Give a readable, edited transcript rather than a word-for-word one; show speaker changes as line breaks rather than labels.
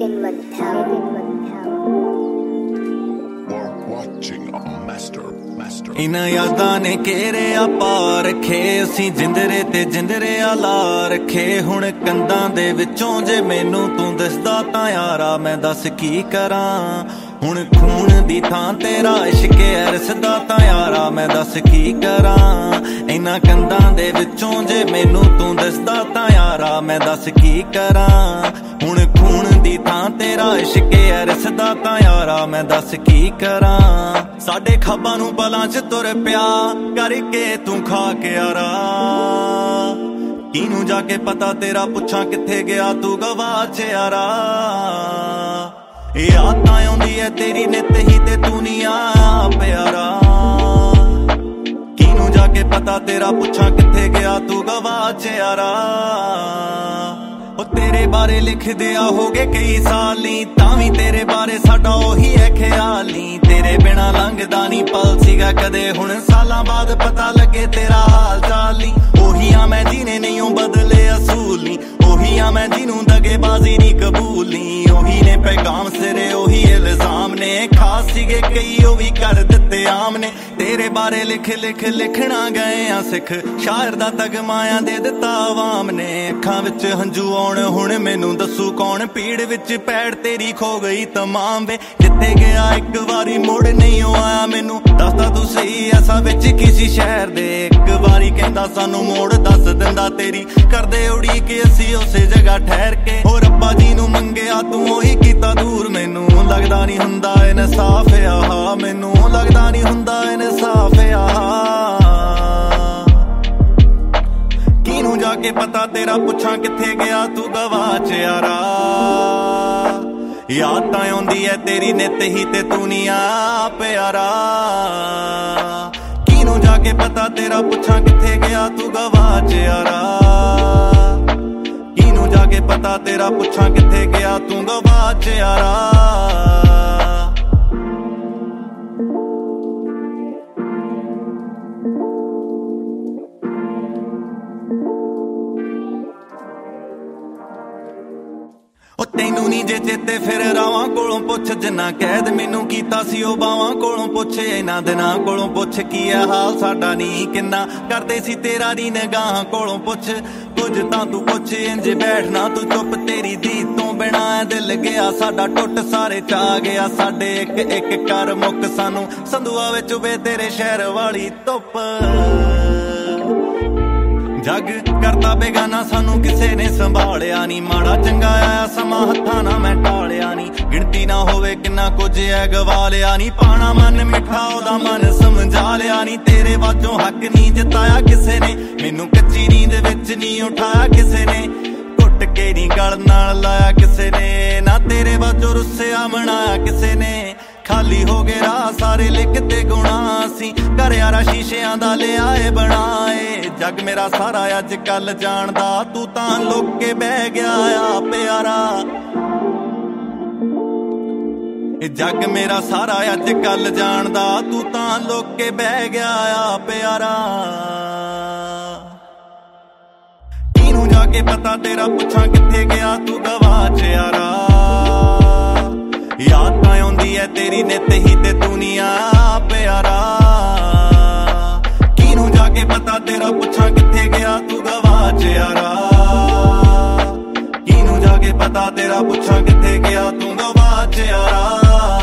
इन्हां यादां ने घेरिया पा रखे असीं जिंदरे ते जिंदरे ला रखे हुण कंधां दे विचों जे मैनू तू दसदा तां यारा मैं दस की करां हुण खून दी थां तेरा इश्क अरसदा तां यारा मैं दस की करां इन्हां कंधां दे विचों जे मैनू तू दसदा तां यारा मैं दस की करां हुण खून दी थां तेरा इश्क अरसदा तां यारा मैं दस की करां साडे खब्बां नूं पलां च तुर पिया करके तू खा के यारा किनू जाके पता तेरा पुछां किथे गया तू गवाच यारा याद आउंदी है तेरी नित ही ते तू नहीं आ प्यारा किनू जाके पता तेरा पुछां किथे गया तू गवाच यारा ओ तेरे बारे लिख दिया हो गए कई साल नी तावी तेरे बारे साडा ओही है ख्याल नी तेरे बिना लंघदा नी पल सीगा कदे हुण सालां बाद पता लगे तेरा हाल चाल नी ओही आ मैं जिने नहीं बदले असूल नी ओही आ मैं जिनू दगेबाजी नी कबूल नी ओही ने पैगाम सिरे ओही इल्जाम ने खास सीगे कई ओ भी कर दिते आम ने तेरे बारे लिख लिख लिखना गए आ सिख शायर दा तगमाया दे दिता आवाम ने अखां विच हंजू आउण हुण मैनू दसू कौन पीड़ विच पैड़ तेरी खो गई तमाम वे जिथे गया एक वारी मुड़ नहीं आया मैनू दसदा तू सही ऐसा विच किसी शहर दे एक वारी कहंदा सानू मोड़ दस दिंदा तेरी करदे उड़ीक असी उसे जगह ठहर के ओ रब्बा जी नू मंगिया तू ओही कीता दूर मैनू लगदा नहीं हुंदा इनसाफ आहा मैनू लगदा नहीं हुंदा इनसाफ आहा किनू जाके पता तेरा पुछां किथे गया तू गवाच यारा याद आउंदी है तेरी नित ही ते तू नहीं आ प्यारा किनू जाके पता तेरा पुछां किथे गया तू गवाच यारा किनू जाके पता तेरा पुछां किथे गया तू गवाच यारा तैनू नी जे चेते फिर रावां कोलों पुछ जिन्ना कैद मैनू कीता सी ओ बावां कोलों पुछ इन्हां दिनां कोलों पुछ की है हाल साडा नी किन्ना करदे सी तेरा नी निगाहां कोलों पुछ कुछ तां तू पुछ इंज बैठना तू चुप तेरी दी तो बिना दिल गया साडा टुट सारे चा गया साडे एक एक कर मुक सानू संधुआ विच वे तेरे शहर वाली धुप जग करता बेगाना सानू किसे ने संभालिया नी माड़ा चंगा आया समा हत्था ना मैं टालिया नी गिनती ना होवे किन्ना कुछ है गवा लिया नी पाना मन मिठा ओदा मन समझा लिया नी तेरे वाजों हक नहीं जताया किसे ने मैनू कच्ची नींद विच नहीं उठाया किसे ने घुट के नहीं गल नाल लाया किसे ने ना तेरे वाजों रुस्सिया मनाया किसे ने खाली हो गए राह सारे लिखते गुणा सी घर यारा शीशियां दा ले आए बनाए जग मेरा सारा अज कल जानदा तू तां लुक के बह गया आ प्यारा जग मेरा सारा अज कल जानदा तू तां लुक के बह गया आ प्यारा किनू जाके पता तेरा पुछां किथे गया तू गवाच यारा याद आउंदी है तेरी नित ही ते तू नहीं आ प्यारा किनू जाके पता तेरा पुछां किथे गया तू गवाच यारा किनू जाके पता तेरा पुछां किथे गया तू गवाच यारा